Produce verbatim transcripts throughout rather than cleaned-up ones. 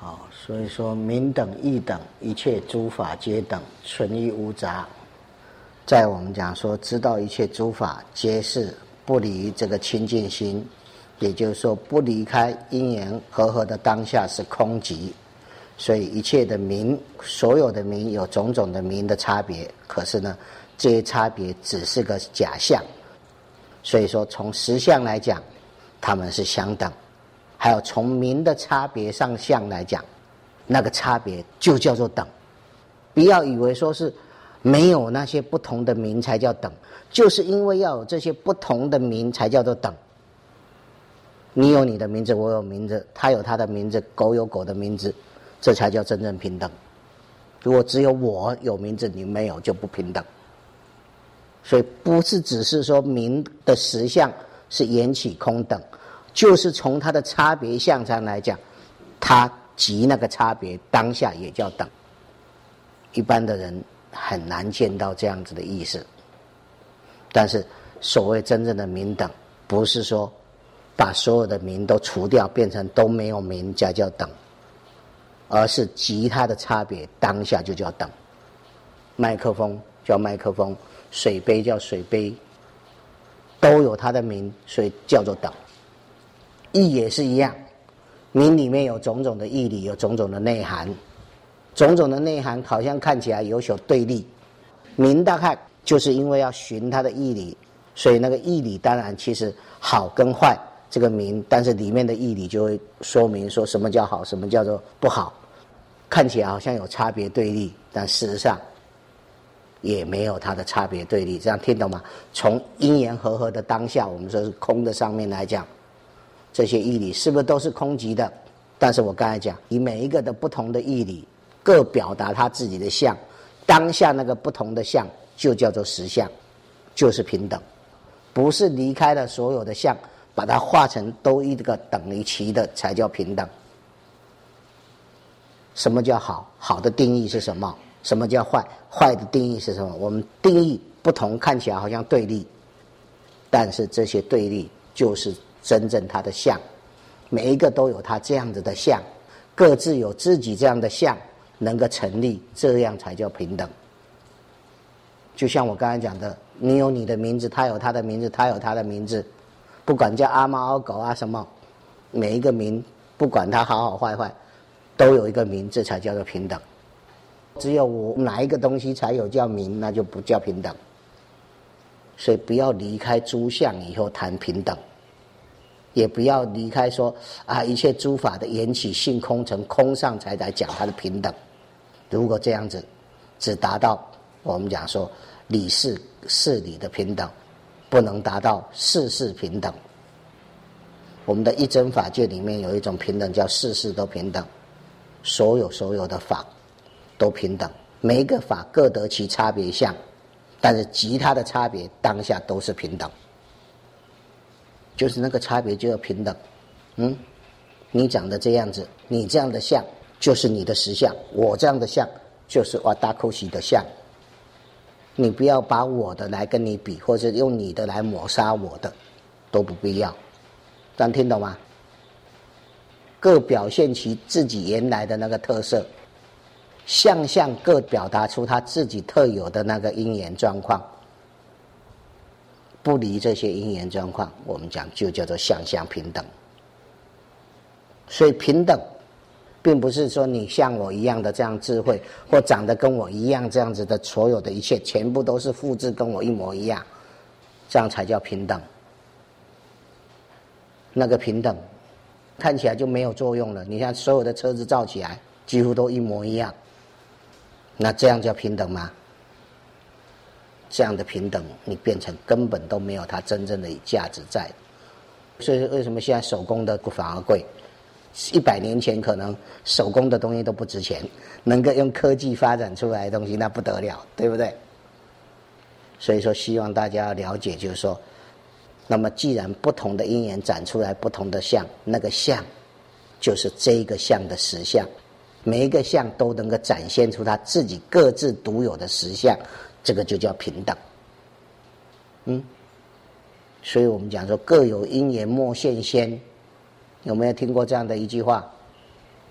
好，所以说民等义等，一切诸法皆等，纯一无杂。在我们讲说知道一切诸法皆是不离这个清净心，也就是说不离开因缘和合的当下是空寂。所以一切的名，所有的名有种种的名的差别，可是呢这些差别只是个假象。所以说从实相来讲它们是相等，还有从名的差别上相来讲，那个差别就叫做等。不要以为说是没有那些不同的名才叫等，就是因为要有这些不同的名才叫做等。你有你的名字，我有名字，他有他的名字，狗有狗的名字，这才叫真正平等。如果只有我有名字你没有，就不平等。所以不是只是说名的实相是缘起空等，就是从它的差别相上来讲，它即那个差别当下也叫等。一般的人很难见到这样子的意思。但是所谓真正的名等，不是说把所有的名都除掉变成都没有名才叫等，而是即它的差别当下就叫等。麦克风叫麦克风，水杯叫水杯，都有它的名，所以叫做等。义也是一样，名里面有种种的义理，有种种的内涵，种种的内涵好像看起来有所对立，名大概就是因为要循它的义理，所以那个义理当然其实好跟坏这个名，但是里面的义理就会说明说什么叫好，什么叫做不好，看起来好像有差别对立，但事实上也没有它的差别对立。这样听懂吗？从因缘和合的当下，我们说是空的上面来讲，这些义理是不是都是空寂的？但是我刚才讲，以每一个的不同的义理各表达他自己的相，当下那个不同的相就叫做实相，就是平等。不是离开了所有的相，把它化成都一个等于齐的才叫平等。什么叫好？好的定义是什么？什么叫坏？坏的定义是什么？我们定义不同，看起来好像对立，但是这些对立就是真正它的相，每一个都有它这样子的相，各自有自己这样的相能够成立，这样才叫平等。就像我刚才讲的，你有你的名字，他有他的名字，他有他的名字，不管叫阿猫阿狗啊什么，每一个名不管他好好坏坏都有一个名，这才叫做平等。只有我哪一个东西才有叫名，那就不叫平等。所以不要离开诸相以后谈平等，也不要离开说啊一切诸法的缘起性空成空上才来讲它的平等。如果这样子只达到我们讲说理事事理的平等，不能达到事事平等。我们的一真法界里面有一种平等叫事事都平等，所有所有的法都平等，每一个法各得其差别相，但是即它的差别当下都是平等，就是那个差别就要平等。嗯，你长得这样子，你这样的相就是你的实相，我这样的相就是瓦达库西的相。你不要把我的来跟你比，或者用你的来抹杀我的，都不必要。这样听懂吗？各表现其自己原来的那个特色，相相各表达出他自己特有的那个因缘状况，不离这些因缘状况，我们讲就叫做相相平等。所以平等并不是说你像我一样的这样智慧，或长得跟我一样这样子的，所有的一切全部都是复制跟我一模一样，这样才叫平等。那个平等看起来就没有作用了。你看所有的车子造起来几乎都一模一样，那这样叫平等吗？这样的平等你变成根本都没有它真正的价值在。所以为什么现在手工的反而贵？一百年前可能手工的东西都不值钱，能够用科技发展出来的东西那不得了，对不对？所以说希望大家要了解，就是说那么既然不同的因缘展出来不同的相，那个相就是这一个相的实相，每一个相都能够展现出它自己各自独有的实相，这个就叫平等。嗯，所以我们讲说各有因缘莫现先，有没有听过这样的一句话？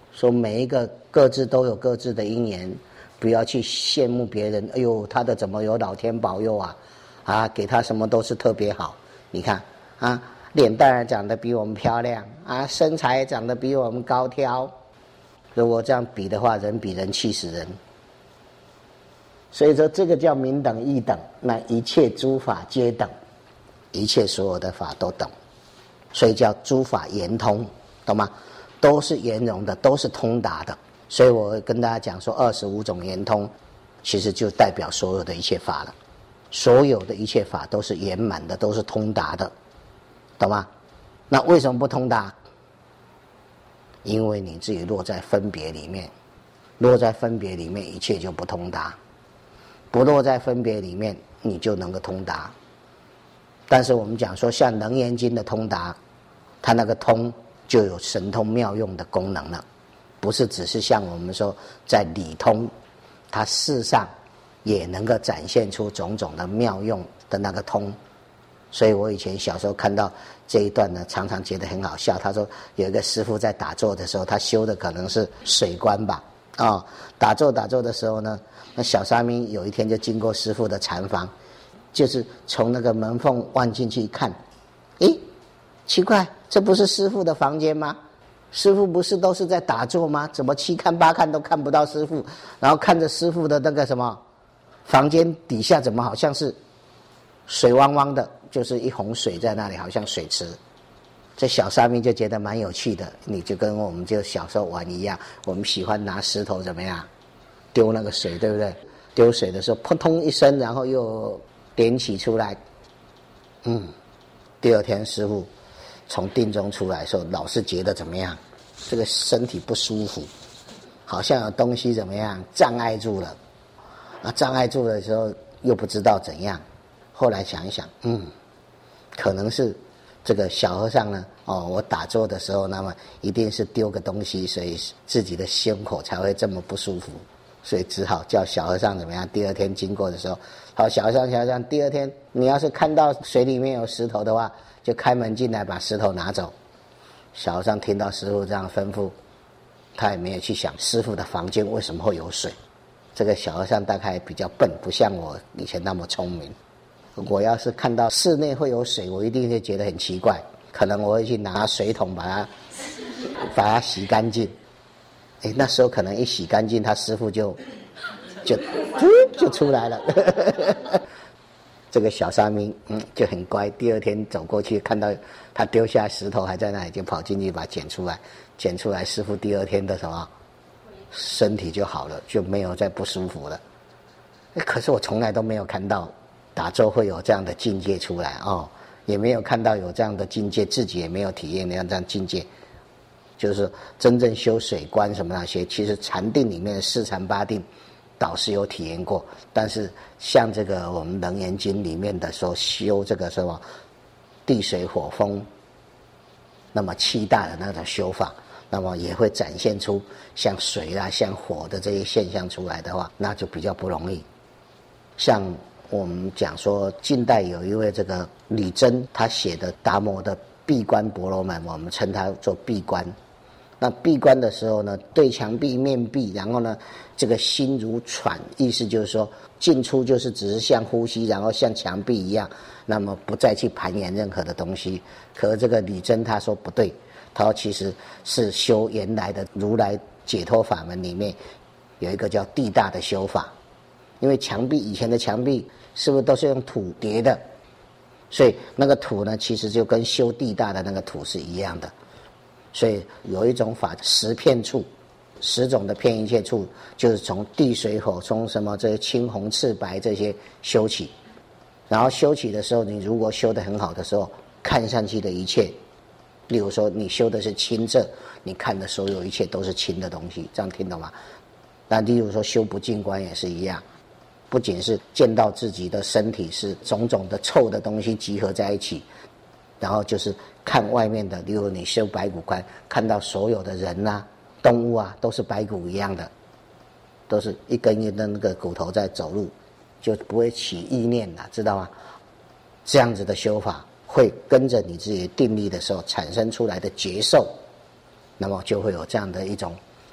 说每一个各自都有各自的因缘，不要去羡慕别人。哎呦，他的怎么有老天保佑啊？啊，给他什么都是特别好。你看啊，脸蛋儿长得比我们漂亮啊，身材长得比我们高挑。如果这样比的话，人比人气死人。所以说，这个叫明等义等，那一切诸法皆等，一切所有的法都等，所以叫诸法圆通，懂吗？都是圆融的，都是通达的。所以我跟大家讲说，二十五种圆通，其实就代表所有的一切法了。所有的一切法都是圆满的，都是通达的，懂吗？那为什么不通达？因为你自己落在分别里面，落在分别里面，一切就不通达。不落在分别里面，你就能够通达。但是我们讲说，像《楞严经》的通达，它那个通就有神通妙用的功能了，不是只是像我们说在理通，它事实上也能够展现出种种的妙用的那个通。所以我以前小时候看到这一段呢，常常觉得很好笑。他说有一个师父在打坐的时候，他修的可能是水观吧，啊、哦，打坐打坐的时候呢，那小沙弥有一天就经过师父的禅房，就是从那个门缝望进去一看，诶，奇怪，这不是师父的房间吗？师父不是都是在打坐吗？怎么七看八看都看不到师父？然后看着师父的那个什么房间底下，怎么好像是水汪汪的，就是一洪水在那里，好像水池。这小沙弥就觉得蛮有趣的，你就跟我们就小时候玩一样，我们喜欢拿石头怎么样丢那个水，对不对？丢水的时候扑通一声，然后又点起出来。嗯，第二天师父从定中出来的时候，老是觉得怎么样？这个身体不舒服，好像有东西怎么样障碍住了。啊，障碍住的时候又不知道怎样。后来想一想，嗯，可能是这个小和尚呢，哦，我打坐的时候，那么一定是丢个东西，所以自己的胸口才会这么不舒服，所以只好叫小和尚怎么样？第二天经过的时候，好，小和尚，小和尚，第二天你要是看到水里面有石头的话，就开门进来把石头拿走。小和尚听到师父这样吩咐，他也没有去想师父的房间为什么会有水。这个小和尚大概比较笨，不像我以前那么聪明。我要是看到室内会有水，我一定会觉得很奇怪，可能我会去拿水桶把它把它洗干净。哎，那时候可能一洗干净，他师父就就就出来了。这个小沙弥嗯就很乖，第二天走过去看到他丢下石头还在那里，就跑进去把它捡出来，捡出来，师父第二天的什么身体就好了，就没有再不舒服了。可是我从来都没有看到打坐会有这样的境界出来哦，也没有看到有这样的境界，自己也没有体验那样这样境界。就是真正修水观什么那些，其实禅定里面的四禅八定倒是有体验过，但是像这个我们楞严经里面的说修这个什么地水火风，那么七大的那种修法，那么也会展现出像水啊像火的这些现象出来的话，那就比较不容易。像我们讲说近代有一位这个李真，他写的达摩的闭关婆罗门，我们称他做闭关。那闭关的时候呢，对墙壁面壁，然后呢这个心如喘，意思就是说进出就是只是像呼吸，然后像墙壁一样，那么不再去攀岩任何的东西。可是这个李真他说不对，他说其实是修原来的如来解脱法门里面有一个叫地大的修法。因为墙壁以前的墙壁是不是都是用土叠的，所以那个土呢其实就跟修地大的那个土是一样的。所以有一种法十片处，十种的片一切处，就是从地水火从什么这些青红赤白这些修起。然后修起的时候，你如果修得很好的时候，看上去的一切，例如说你修的是清澈，你看的所有一切都是清的东西，这样听懂吗？那例如说修不净观也是一样，不仅是见到自己的身体是种种的臭的东西集合在一起，然后就是看外面的，例如你修白骨观，看到所有的人啊动物啊都是白骨一样的，都是一根一根那个骨头在走路，就不会起意念了，知道吗？这样子的修法会跟着你自己定力的时候产生出来的觉受，那么就会有这样的一种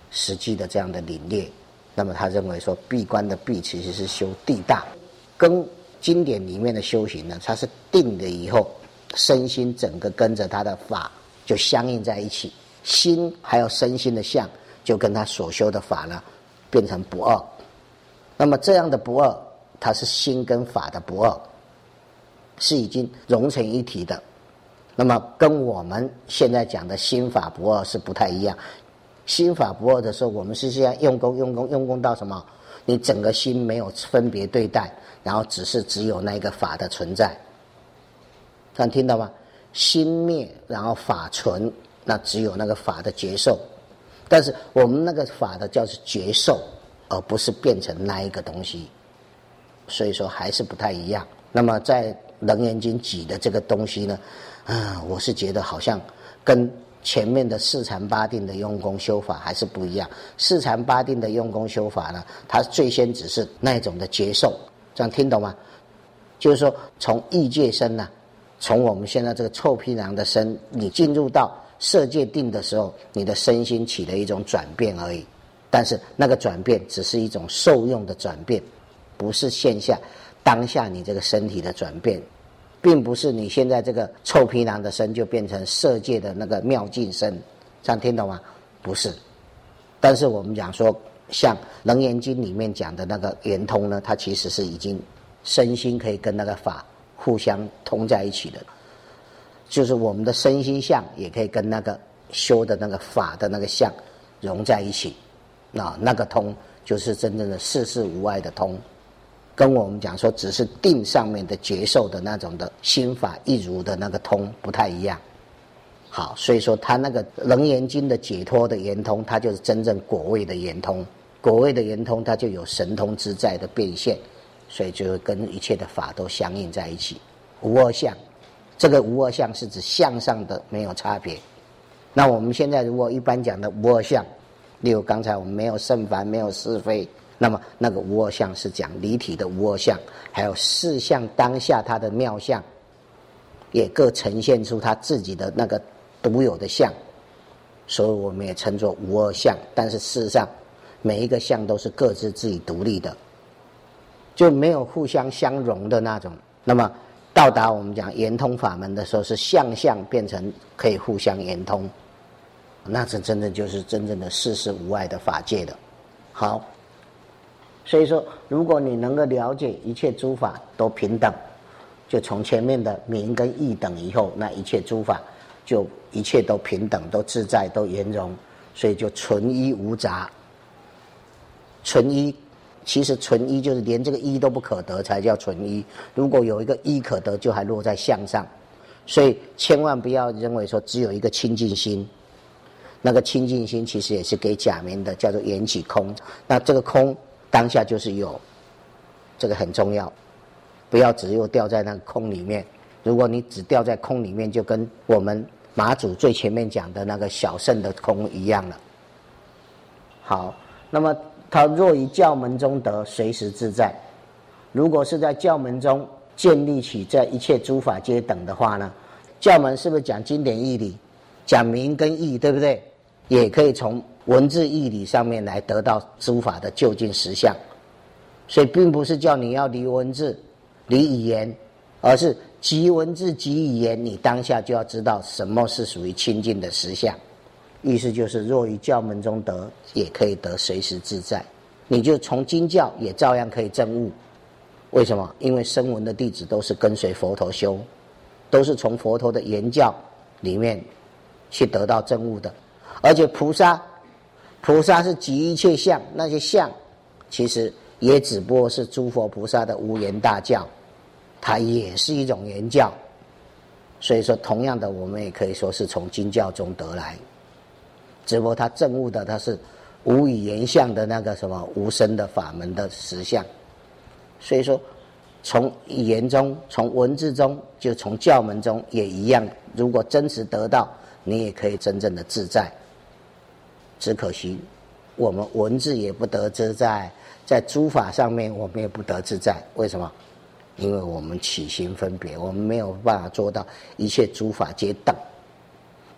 实际的这样的领略。那么他认为说闭关的闭其实是修地大，跟经典里面的修行呢，它是定了以后，身心整个跟着他的法就相应在一起，心还有身心的相就跟他所修的法呢变成不二。那么这样的不二，它是心跟法的不二，是已经融成一体的。那么跟我们现在讲的心法不二是不太一样。心法不二的时候，我们是现在用功用功用功到什么？你整个心没有分别对待，然后只是只有那个法的存在。这样听到吗？心灭，然后法存，那只有那个法的觉受。但是我们那个法的叫是觉受，而不是变成那一个东西。所以说还是不太一样。那么在《楞严经》举的这个东西呢，啊，我是觉得好像跟前面的四禅八定的用功修法还是不一样。四禅八定的用功修法呢，它最先只是那一种的觉受，这样听懂吗？就是说从异界身呢、啊，从我们现在这个臭皮囊的身，你进入到色界定的时候，你的身心起了一种转变而已。但是那个转变只是一种受用的转变，不是线下当下你这个身体的转变，并不是你现在这个臭皮囊的身就变成色界的那个妙净身，这样听懂吗？不是。但是我们讲说，像《楞严经》里面讲的那个圆通呢，它其实是已经身心可以跟那个法互相通在一起的，就是我们的身心相也可以跟那个修的那个法的那个相融在一起。那那个通就是真正的事事无碍的通，跟我们讲说只是定上面的觉受的那种的心法一如的那个通不太一样。好，所以说他那个楞严经的解脱的圆通，它就是真正果位的圆通。果位的圆通，它就有神通之在的变现，所以就跟一切的法都相应在一起。无二相，这个无二相是指相上的没有差别。那我们现在如果一般讲的无二相，例如刚才我们没有圣凡，没有是非，那么那个无二相是讲离体的无二相，还有四相当下它的妙相，也各呈现出它自己的那个独有的相，所以我们也称作无二相。但是事实上每一个相都是各自自己独立的，就没有互相相融的那种。那么到达我们讲圆通法门的时候，是相相变成可以互相圆通，那这真正就是真正的事事无碍的法界的。好，所以说如果你能够了解一切诸法都平等，就从前面的明跟义等以后，那一切诸法就一切都平等，都自在，都圆融，所以就纯一无杂。纯一其实纯一就是连这个一都不可得才叫纯一，如果有一个一可得，就还落在相上。所以千万不要认为说只有一个清净心，那个清净心其实也是给假名的，叫做缘起空。那这个空当下就是有，这个很重要，不要只有掉在那个空里面。如果你只掉在空里面，就跟我们马祖最前面讲的那个小圣的空一样了。好，那么他若于教门中得，随时自在。如果是在教门中建立起在一切诸法皆等的话呢，教门是不是讲经典义理，讲明跟义，对不对？也可以从文字义理上面来得到诸法的究竟实相。所以并不是叫你要离文字离语言，而是即文字即语言，你当下就要知道什么是属于清净的实相。意思就是若于教门中得，也可以得随时自在。你就从经教也照样可以证悟。为什么？因为声闻的弟子都是跟随佛陀修，都是从佛陀的言教里面去得到证悟的。而且菩萨菩萨是集一切相，那些相其实也只不过是诸佛菩萨的无言大教，它也是一种言教。所以说同样的，我们也可以说是从经教中得来，只不过他证悟的他是无语言相的那个什么无生的法门的实相。所以说从语言中，从文字中，就从教门中也一样，如果真实得到，你也可以真正的自在。只可惜我们文字也不得自在，在诸法上面我们也不得自在。为什么？因为我们起心分别，我们没有办法做到一切诸法皆等。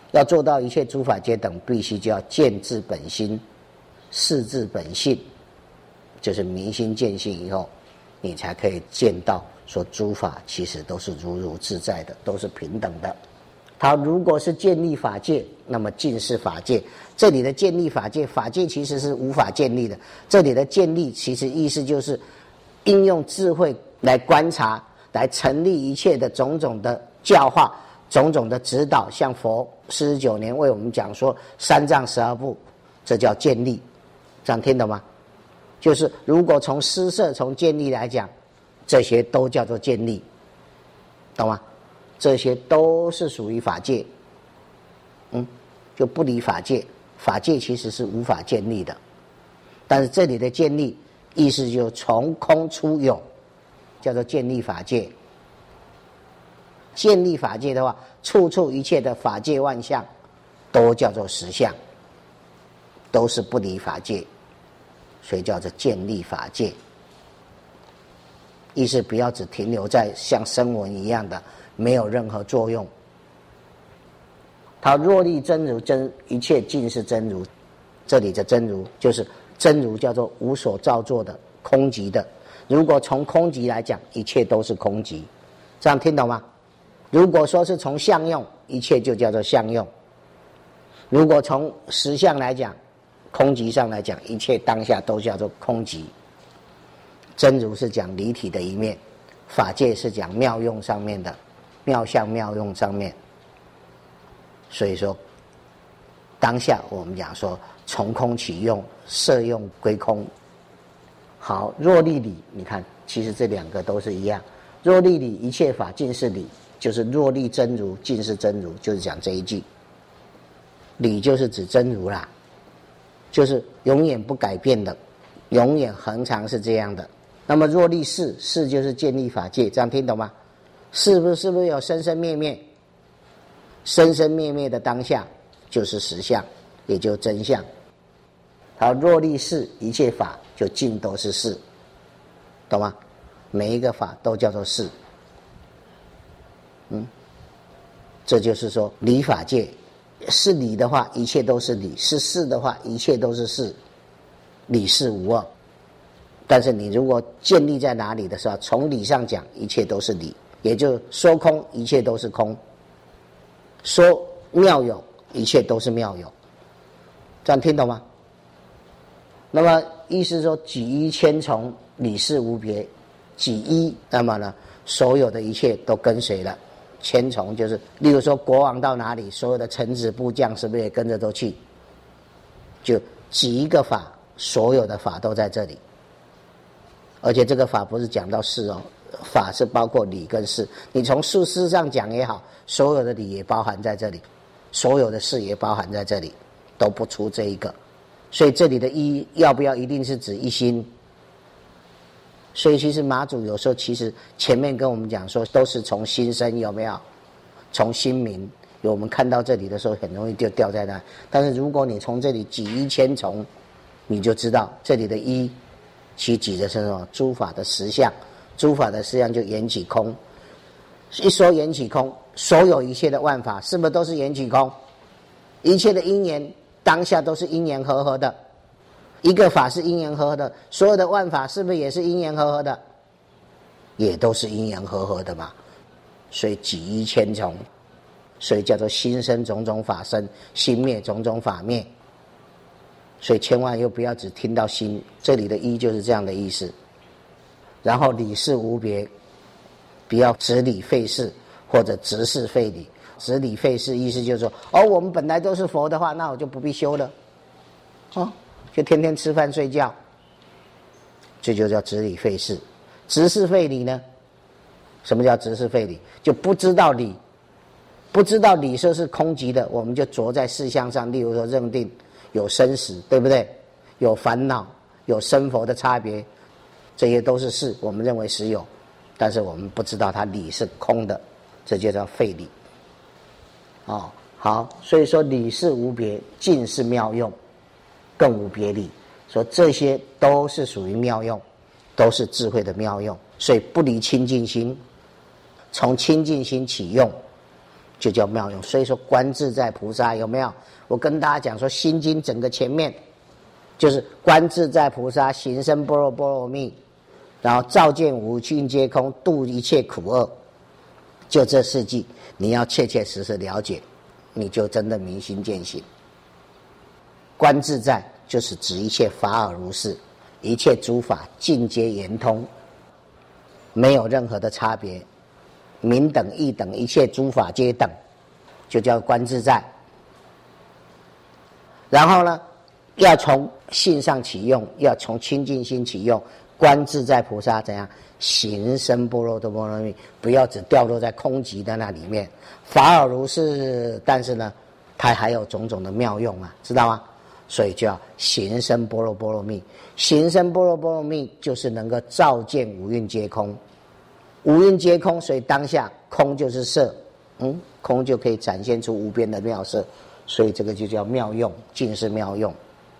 要做到一切诸法皆等，必须就要见自本心，视自本性，就是明心见性以后，你才可以见到说诸法其实都是如如自在的，都是平等的。它如果是建立法界，那么尽是法界。这里的建立法界，法界其实是无法建立的。这里的建立，其实意思就是应用智慧来观察，来成立一切的种种的教化，种种的指导。像佛四十九年为我们讲说三藏十二部，这叫建立。这样听懂吗？就是如果从施设、从建立来讲，这些都叫做建立，懂吗？这些都是属于法界，嗯，就不离法界。法界其实是无法建立的，但是这里的建立意思就是从空出有，叫做建立法界。建立法界的话，处处一切的法界万象都叫做实相，都是不离法界，所以叫做建立法界。意思不要只停留在像声闻一样的没有任何作用。他若立真如，真一切尽是真如。这里的真如就是真如，叫做无所造作的空寂的。如果从空寂来讲，一切都是空寂，这样听懂吗？如果说是从相用，一切就叫做相用。如果从实相来讲，空寂上来讲，一切当下都叫做空寂。真如是讲离体的一面，法界是讲妙用上面的，妙相妙用上面。所以说当下我们讲说从空起用，摄用归空。好，若立理，你看其实这两个都是一样。若立理，一切法尽是理，就是若立真如，尽是真如，就是讲这一句。理就是指真如啦，就是永远不改变的，永远恒常是这样的。那么若立事，事就是建立法界，这样听懂吗？是不是是不是有生生灭灭？生生灭灭的当下就是实相，也就真相。好，若立事，一切法就尽都是事，懂吗？每一个法都叫做事。嗯，这就是说理法界是理的话，一切都是理；是事的话，一切都是事。理事无二。但是你如果建立在哪里的时候，从理上讲，一切都是理，也就说空，一切都是空；说妙有，一切都是妙有。这样听懂吗？那么意思说，几依千从，理事无别。几依，那么呢，所有的一切都跟随了。千从就是，例如说国王到哪里，所有的臣子部将是不是也跟着都去？就几一个法，所有的法都在这里。而且这个法不是讲到事哦，法是包括理跟事。你从事实上讲也好，所有的理也包含在这里，所有的事也包含在这里，都不出这一个。所以这里的一要不要一定是指一心？所以其实马祖有时候其实前面跟我们讲说都是从心生，有没有？从心明，有我们看到这里的时候很容易就掉在那。但是如果你从这里几一千从，你就知道这里的一其指的是什么？诸法的实相，诸法的实相就缘起空。一说缘起空，所有一切的万法是不是都是缘起空？一切的因缘当下都是因缘和合的。一个法是因缘和合的，所有的万法是不是也是因缘和合的？也都是因缘和合的嘛。所以几依千从，所以叫做心生种种法生，心灭种种法灭。所以千万又不要只听到心，这里的一就是这样的意思。然后理事无别，不要执理废事或者执事废理。执理废事意思就是说，哦，我们本来都是佛的话，那我就不必修了，哦，就天天吃饭睡觉，这就叫执理废事。执事废理呢？什么叫执事废理？就不知道理，不知道理说是空寂的，我们就着在事项上，例如说认定有生死，对不对？有烦恼，有生佛的差别，这些都是事，我们认为实有，但是我们不知道它理是空的，这就叫废理。哦，好，所以说理是无别，尽是妙用，更无别理。说这些都是属于妙用，都是智慧的妙用，所以不离清净心，从清净心起用， 就叫妙用。所以说观自在菩萨有没有？我跟大家讲说，心经整个前面就是观自在菩萨行深般若波罗蜜，然后照见五蕴皆空，度一切苦厄。就这四句，你要切切实实了解，你就真的明心见性。观自在就是指一切法尔如是，一切诸法尽皆圆通，没有任何的差别，明等义等，一切诸法皆等，就叫观自在。然后呢，要从性上起用，要从清净心起用。观自在菩萨怎样行深般若波罗蜜，不要只掉落在空寂的那里面。法尔如是，但是呢，它还有种种的妙用啊，知道吗？所以叫行深般若波罗蜜。行深般若波罗蜜就是能够照见五蕴皆空，五蕴皆空，所以当下空就是色，嗯，空就可以展现出无边的妙色，所以这个就叫妙用，尽是妙用。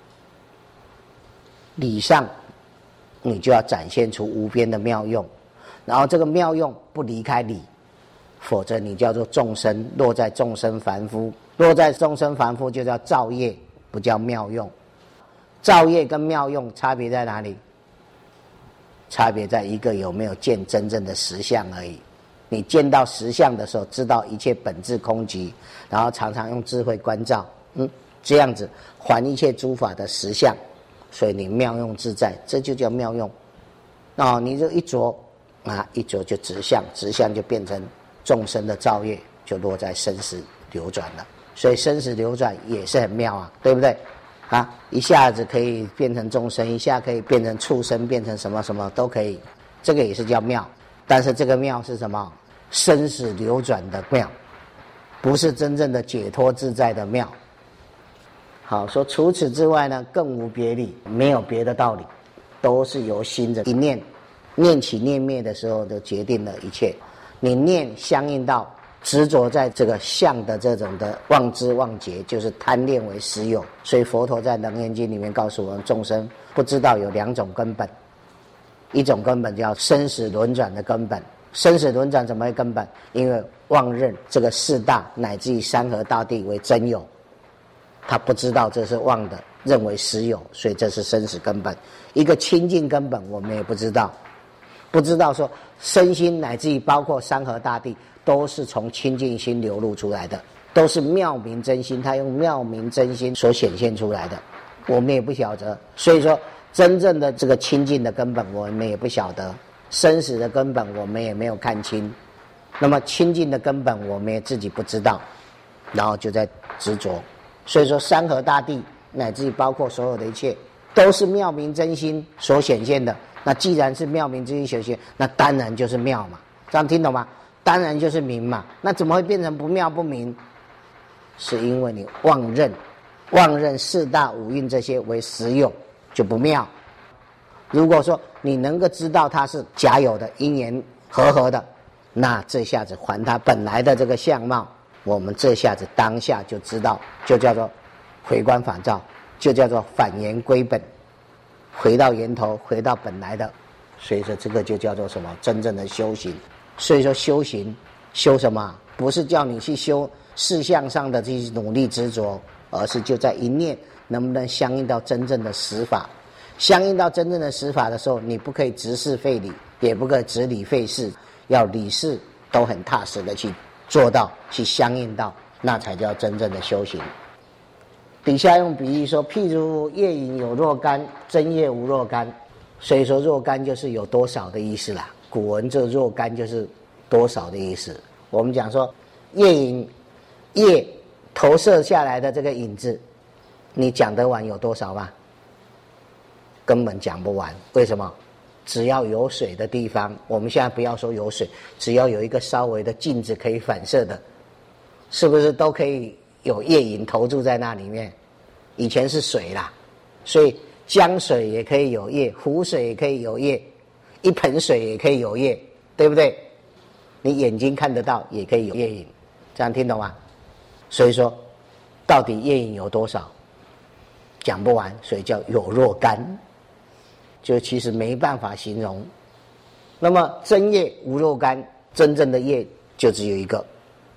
理上你就要展现出无边的妙用，然后这个妙用不离开理，否则你叫做众生，落在众生凡夫，落在众生凡夫就叫造业，不叫妙用。造业跟妙用差别在哪里？差别在一个有没有见真正的实相而已。你见到实相的时候，知道一切本质空寂，然后常常用智慧关照，嗯，这样子还一切诸法的实相，所以你妙用自在，这就叫妙用。哦，你这一着啊，一着就直相，直相就变成众生的造业，就落在生死流转了。所以生死流转也是很妙啊，对不对？啊，一下子可以变成众生，一下可以变成畜生，变成什么什么都可以，这个也是叫妙。但是这个妙是什么？生死流转的妙，不是真正的解脱自在的妙。好，说除此之外呢，更无别理，没有别的道理，都是由心的一念，念起念灭的时候，就决定了一切。你念相应到执着在这个相的这种的妄知妄觉，就是贪恋为实有。所以佛陀在《楞严经》里面告诉我们，众生不知道有两种根本，一种根本叫生死轮转的根本。生死轮转怎么会根本？因为妄认这个四大乃至于山河大地为真有，他不知道这是妄的，认为实有，所以这是生死根本。一个清净根本我们也不知道，不知道说身心乃至于包括山河大地都是从清净心流露出来的，都是妙明真心，他用妙明真心所显现出来的，我们也不晓得。所以说真正的这个清净的根本我们也不晓得，生死的根本我们也没有看清，那么清净的根本我们也自己不知道，然后就在执着。所以说山河大地乃至于包括所有的一切都是妙明真心所显现的，那既然是妙明真心显现，那当然就是妙嘛，这样听懂吗？当然就是明嘛，那怎么会变成不妙不明？是因为你妄认妄认四大五蕴这些为实有，就不妙。如果说你能够知道它是假有的，因缘和合的，那这下子还它本来的这个相貌，我们这下子当下就知道，就叫做回光返照，就叫做返源归本，回到源头，回到本来的。所以说这个就叫做什么？真正的修行。所以说修行修什么？不是叫你去修事项上的这些努力执着，而是就在一念能不能相应到真正的实法。相应到真正的实法的时候，你不可以执事废理，也不可以执理废事，要理事都很踏实的去做到，去相应到，那才叫真正的修行。底下用比喻说，譬如夜饮有若干，真夜无若干。所以说若干就是有多少的意思啦，古文这若干就是多少的意思。我们讲说夜影，夜投射下来的这个影子，你讲得完有多少吗？根本讲不完。为什么？只要有水的地方，我们现在不要说有水，只要有一个稍微的镜子可以反射的，是不是都可以有夜影投注在那里面？以前是水啦，所以江水也可以有夜，湖水也可以有夜，一盆水也可以有夜，对不对？你眼睛看得到也可以有夜影，这样听懂吗？所以说到底夜影有多少讲不完，所以叫有若干，就其实没办法形容。那么真夜无若干，真正的夜就只有一个，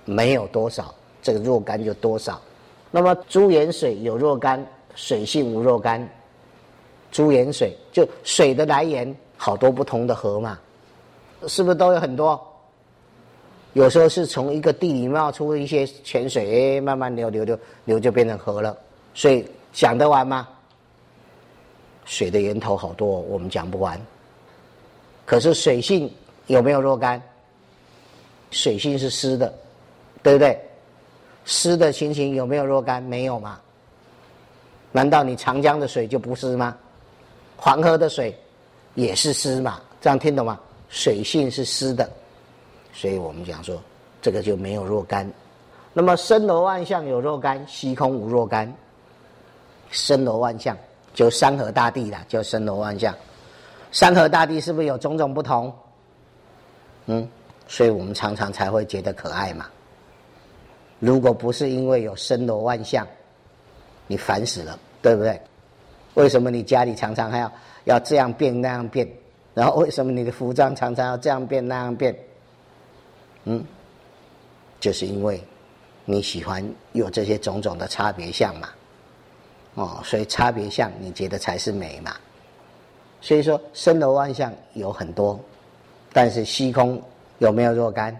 没有多少，这个若干就多少。那么诸盐水有若干，水性无若干。诸盐水就水的来源，好多不同的河嘛，是不是都有很多？有时候是从一个地里冒出一些泉水，哎，慢慢流流流流就变成河了。所以讲得完吗？水的源头好多，我们讲不完。可是水性有没有若干？水性是湿的，对不对？湿的情形有没有若干？没有嘛？难道你长江的水就不湿吗？黄河的水也是湿嘛？这样听懂吗？水性是湿的，所以我们讲说这个就没有若干。那么森罗万象有若干，虚空无若干。森罗万象就山河大地啦，就森罗万象。山河大地是不是有种种不同？嗯，所以我们常常才会觉得可爱嘛。如果不是因为有森罗万象，你烦死了，对不对？为什么你家里常常还要要这样变那样变？然后为什么你的服装常常要这样变那样变？嗯，就是因为你喜欢有这些种种的差别相嘛。哦，所以差别相你觉得才是美嘛。所以说森罗万象有很多，但是虚空有没有若干？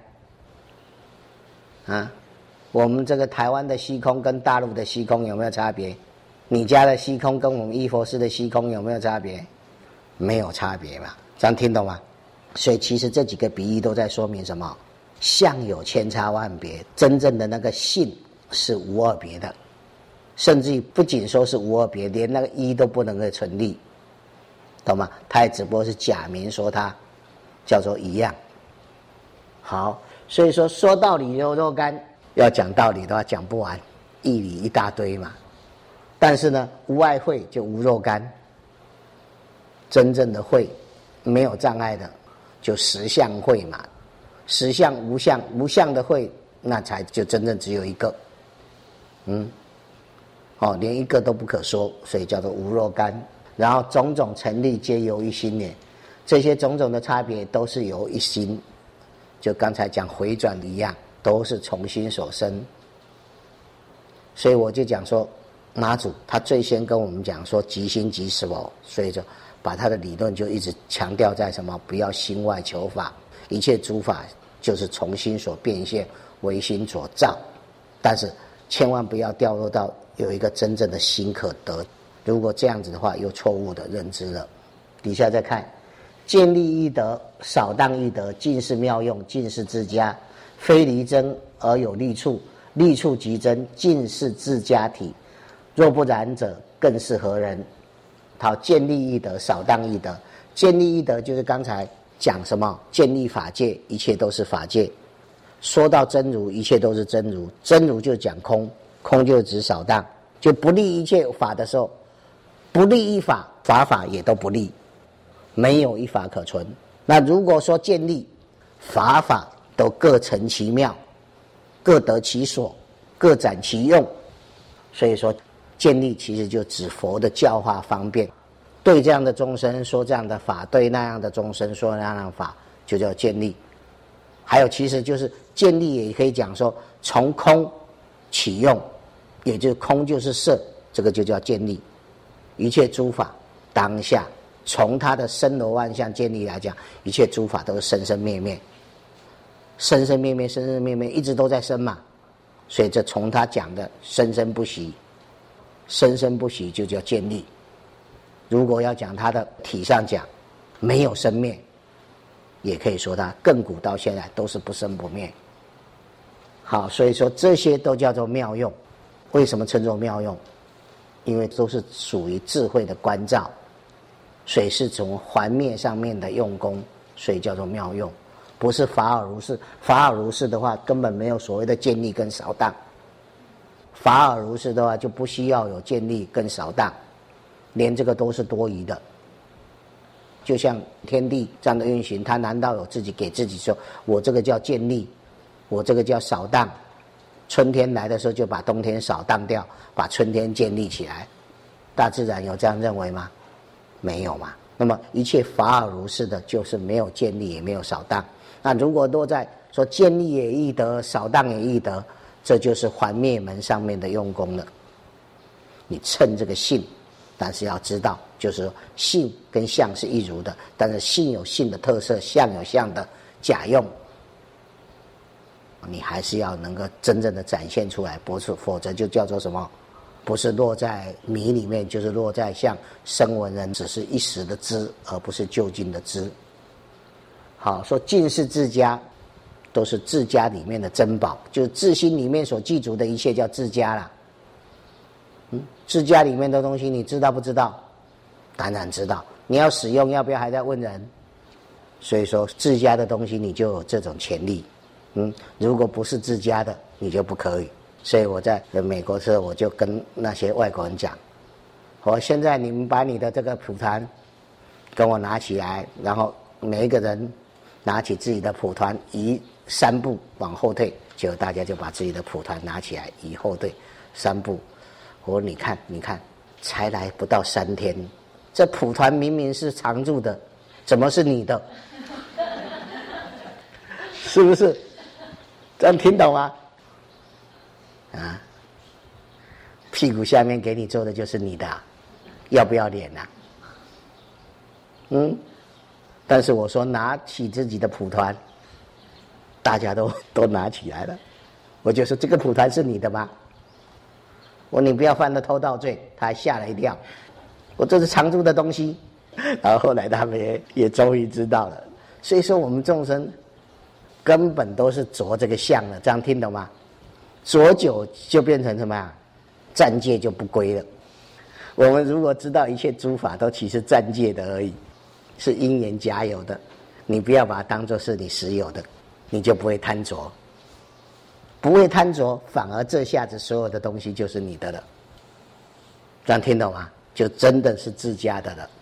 啊，我们这个台湾的虚空跟大陆的虚空有没有差别？你家的虚空跟我们依佛寺的虚空有没有差别？没有差别嘛，这样听懂吗？所以其实这几个比喻都在说明什么？相有千差万别，真正的那个性是无二别的，甚至于不仅说是无二别，连那个一都不能够成立，懂吗？它也只不过是假名说它叫做一样。好，所以说说道理有若干，要讲道理的话讲不完，义理一大堆嘛。但是呢，无碍慧就无若干，真正的慧没有障碍的，就实相慧嘛。实相无相，无相的慧，那才就真正只有一个。嗯，哦，连一个都不可说，所以叫做无若干。然后种种成立皆由一心也，这些种种的差别都是由一心，就刚才讲回转一样，都是从心所生。所以我就讲说，马祖他最先跟我们讲说即心即所，所以就把他的理论就一直强调在什么？不要心外求法，一切诸法就是从心所变现，为心所造。但是千万不要掉落到有一个真正的心可得，如果这样子的话，又错误的认知了。底下再看，见利益得，少当益得，尽是妙用，尽是自家，非离真而有利处，利处即真，尽是自家体。若不然者，更是何人？好，见利益得，少当益得。见利益得就是刚才讲什么？建立法界，一切都是法界。说到真如，一切都是真如。真如就讲空，空就指少当，就不利一切法的时候，不利一法，法法也都不利，没有一法可存。那如果说建立法法都各成其妙，各得其所，各展其用，所以说建立其实就指佛的教化方便，对这样的众生说这样的法，对那样的众生说那样的法，就叫建立。还有其实就是建立，也可以讲说从空起用，也就是空就是色，这个就叫建立。一切诸法当下，从它的森罗万象建立来讲，一切诸法都是生生灭灭，生生灭灭，生生灭灭，一直都在生嘛。所以这从他讲的生生不息，生生不息就叫建立。如果要讲它的体上讲，没有生灭，也可以说它亘古到现在都是不生不灭。好，所以说这些都叫做妙用。为什么称作妙用？因为都是属于智慧的关照，所以是从环灭上面的用功，所以叫做妙用。不是法尔如是，法尔如是的话根本没有所谓的建立跟少当。法尔如是的话就不需要有建立跟少当，连这个都是多余的。就像天地这样的运行，它难道有自己给自己说我这个叫建立，我这个叫少当？春天来的时候就把冬天少当掉，把春天建立起来，大自然有这样认为吗？没有嘛。那么一切法尔如是的，就是没有建立也没有少当。那如果落在说建立也易得，扫荡也易得，这就是还灭门上面的用功了。你趁这个性，但是要知道，就是说性跟相是一如的，但是性有性的特色，相有相的假用，你还是要能够真正的展现出来，不是，否则就叫做什么？不是落在迷里面，就是落在像声闻人只是一时的知，而不是究竟的知。好，说尽是自家，都是自家里面的珍宝，就是自心里面所记住的一切叫自家啦。嗯，自家里面的东西你知道不知道？当然知道。你要使用，要不要还在问人？所以说自家的东西你就有这种潜力。嗯，如果不是自家的，你就不可以。所以我在美国的时候，我就跟那些外国人讲，我现在你们把你的这个蒲团跟我拿起来，然后每一个人拿起自己的蒲团，移三步往后退，结果大家就把自己的蒲团拿起来，移后退三步。我说你看，你看，才来不到三天，这蒲团明明是常住的，怎么是你的？是不是？这样听懂吗？啊，屁股下面给你做的就是你的，要不要脸啊？嗯，但是我说拿起自己的蒲团，大家都都拿起来了。我就说这个蒲团是你的吗？我你不要犯了偷盗罪，他还吓了一跳。我这是常住的东西，然后后来他们也也终于知道了。所以说我们众生根本都是着这个相了，这样听懂吗？着久就变成什么呀？暂借就不归了。我们如果知道一切诸法都其实暂借的而已，是因缘假有的，你不要把它当作是你实有的，你就不会贪着。不会贪着，反而这下子所有的东西就是你的了。这样听懂吗？就真的是自家的了。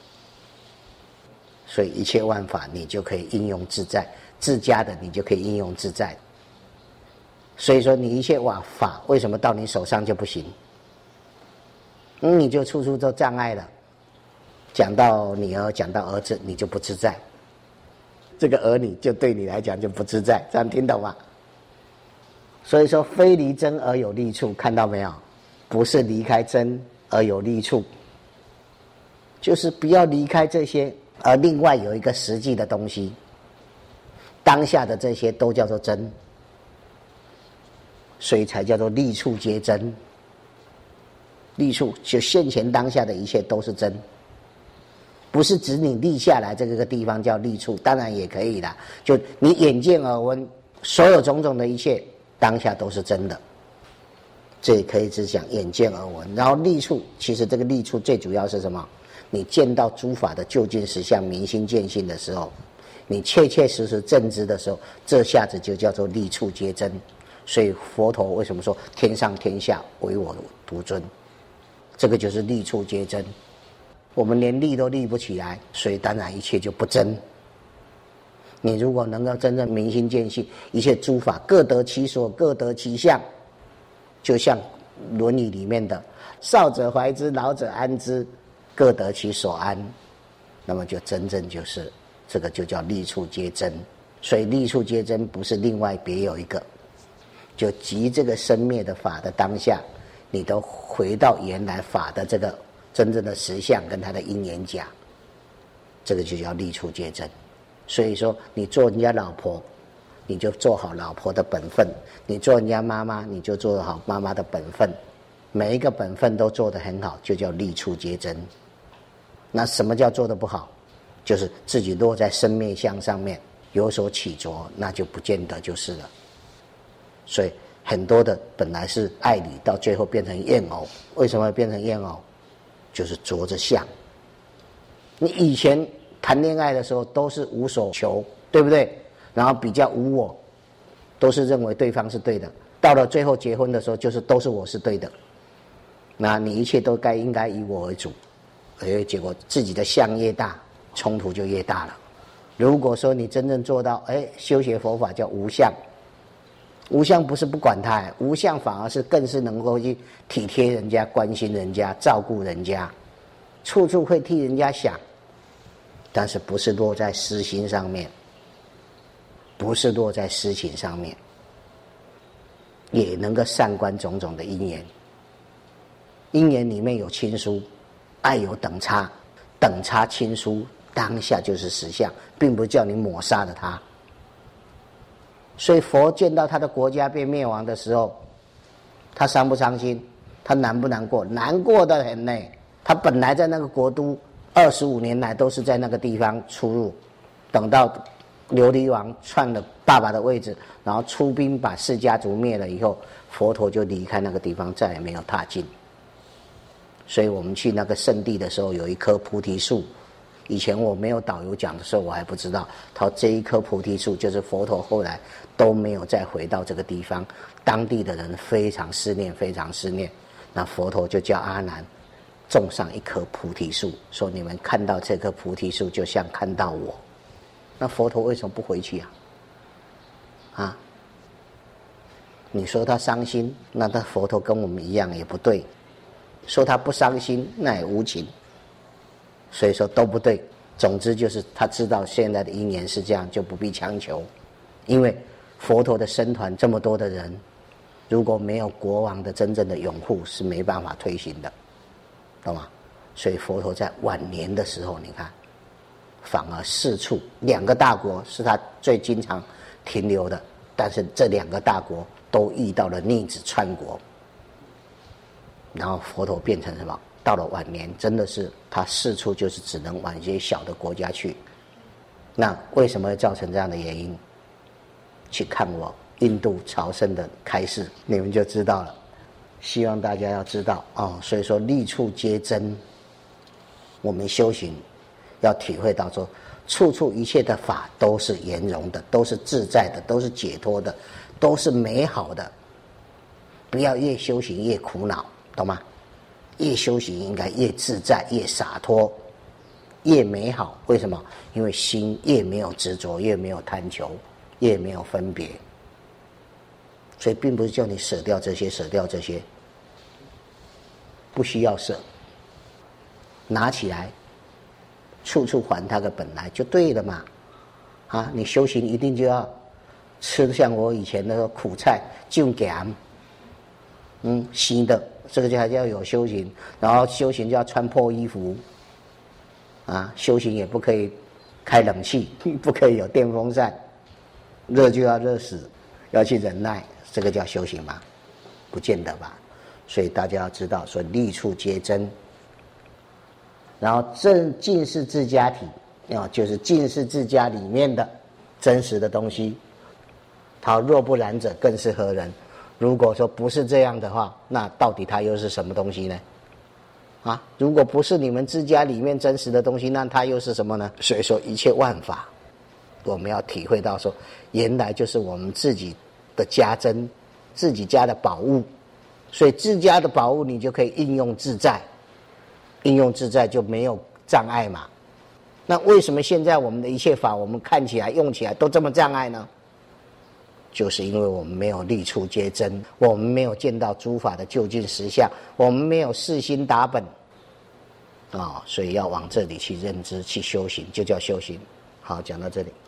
所以一切万法你就可以应用自在，自家的你就可以应用自在。所以说你一切瓦法为什么到你手上就不行？嗯，你就处处都障碍了。讲到女儿，讲到儿子，你就不自在。这个儿女就对你来讲就不自在，这样听懂吗？所以说非离真而有利处，看到没有？不是离开真而有利处，就是不要离开这些，而另外有一个实际的东西，当下的这些都叫做真。所以才叫做利处皆真。利处就现前当下的一切都是真，不是指你立下来这个地方叫利处，当然也可以啦。就你眼见耳闻，所有种种的一切当下都是真的，这也可以只讲眼见耳闻。然后利处，其实这个利处最主要是什么？你见到诸法的究竟实相，明心见性的时候，你切切实实正知的时候，这下子就叫做利处皆真。所以佛陀为什么说天上天下唯我独尊？这个就是利处皆真。我们连立都立不起来，所以当然一切就不真。你如果能够真正明心见性，一切诸法各得其所，各得其相，就像《论语》里面的少者怀之，老者安之，各得其所安，那么就真正就是这个就叫利处皆真。所以利处皆真不是另外别有一个，就即这个生灭的法的当下，你都回到原来法的这个真正的实相跟它的因缘假，这个就叫利处皆真。所以说你做人家老婆，你就做好老婆的本分，你做人家妈妈，你就做好妈妈的本分，每一个本分都做得很好，就叫利处皆真。那什么叫做得不好？就是自己落在生灭相上面有所起着，那就不见得就是了。所以很多的本来是爱侣，到最后变成厌偶。为什么会变成厌偶？就是着着相。你以前谈恋爱的时候都是无所求，对不对？然后比较无我，都是认为对方是对的。到了最后结婚的时候，就是都是我是对的。那你一切都该应该以我为主，哎，结果自己的相越大，冲突就越大了。如果说你真正做到，哎，修学佛法叫无相。无相不是不管他，无相反而是更是能够去体贴人家、关心人家、照顾人家，处处会替人家想，但是不是落在私心上面。 不是落在私情上面，也能够善观种种的因缘。因缘里面有亲疏，爱有等差，等差亲疏当下就是实相，并不叫你抹杀了它。所以佛见到他的国家被灭亡的时候，他伤不伤心？他难不难过？难过的很呢。他本来在那个国都二十五年来都是在那个地方出入，等到琉璃王篡了爸爸的位置，然后出兵把释家族灭了以后，佛陀就离开那个地方，再也没有踏进。所以我们去那个圣地的时候，有一棵菩提树。以前我没有导游讲的时候，我还不知道，他这一棵菩提树就是佛陀后来都没有再回到这个地方，当地的人非常思念，非常思念。那佛陀就叫阿难种上一棵菩提树，说你们看到这棵菩提树，就像看到我。那佛陀为什么不回去啊？啊？你说他伤心，那他佛陀跟我们一样也不对；说他不伤心，那也无情。所以说都不对。总之就是他知道现在的因缘是这样，就不必强求。因为佛陀的僧团这么多的人，如果没有国王的真正的拥护，是没办法推行的，懂吗？所以佛陀在晚年的时候，你看反而四处两个大国是他最经常停留的，但是这两个大国都遇到了逆子篡国，然后佛陀变成什么？到了晚年，真的是他四处就是只能往一些小的国家去。那为什么会造成这样的原因？去看我印度朝圣的开示，你们就知道了。希望大家要知道哦。所以说利处皆真，我们修行要体会到说，处处一切的法都是圆融的，都是自在的，都是解脱的，都是美好的。不要越修行越苦恼，懂吗？越修行应该越自在，越洒脱，越美好。为什么？因为心越没有执着，越没有贪求，越没有分别。所以并不是叫你舍掉这些，舍掉这些，不需要舍，拿起来，处处还它的本来就对了嘛。啊，你修行一定就要吃像我以前那个苦菜，就咸，嗯，新的。这个就还叫有修行，然后修行就要穿破衣服，啊，修行也不可以开冷气，不可以有电风扇，热就要热死，要去忍耐，这个叫修行吗？不见得吧。所以大家要知道，说利处皆真，然后正尽是自家体，啊，就是尽是自家里面的真实的东西。他若不然者，更是何人？如果说不是这样的话，那到底它又是什么东西呢？啊，如果不是你们自家里面真实的东西，那它又是什么呢？所以说一切万法，我们要体会到说，原来就是我们自己的家珍，自己家的宝物。所以自家的宝物你就可以应用自在，应用自在就没有障碍嘛。那为什么现在我们的一切法，我们看起来用起来都这么障碍呢？就是因为我们没有利处皆真，我们没有见到诸法的究竟实相，我们没有四心达本啊、哦，所以要往这里去认知，去修行，就叫修行。好，讲到这里。